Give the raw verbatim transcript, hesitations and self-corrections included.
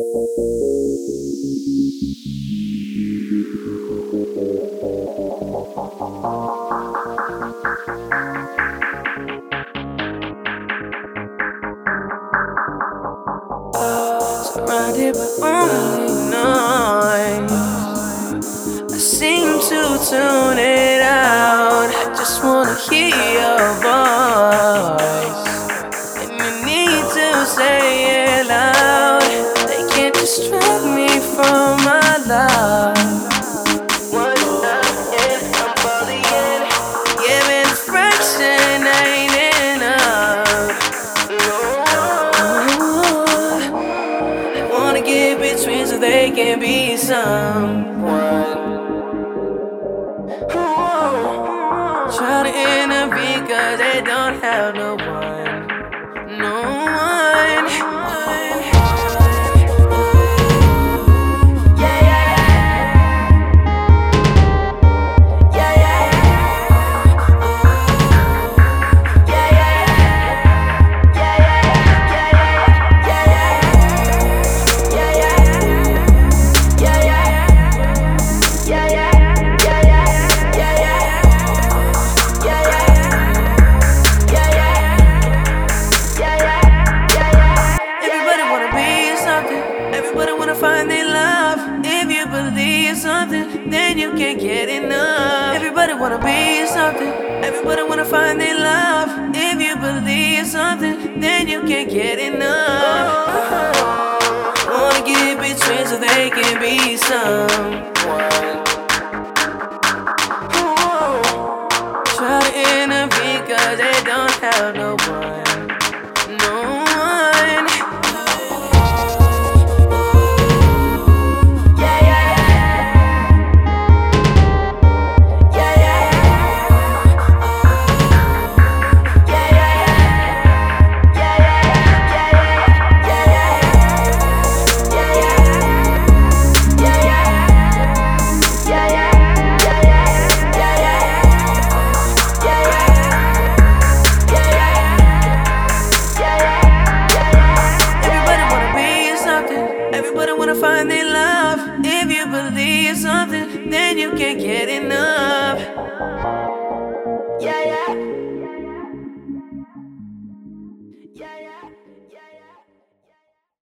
Surrounded by only noise, I seem to tune it out. I just wanna hear your voice, and you need to say it loud. They can't distract me from my love. One night and I'm falling in, giving a fraction ain't enough. They wanna get between so they can be someone. Try to intervene cause they don't have no one. No one. Yeah, yeah, yeah. Yeah, yeah, yeah. Yeah, yeah, yeah. Yeah, yeah, yeah. Yeah, yeah, yeah. Yeah, yeah, yeah, yeah. Yeah, yeah, yeah, yeah. Yeah, yeah. Everybody wanna find their love. If you believe something, then you can't get enough. Everybody wanna be something. Everybody wanna find their love. If you believe something, then you can't get enough. Wanna get between so they can be someone. Try to intervene cause they don't have no one. No one. Everybody wanna find their love. If you believe something, then you can't get enough.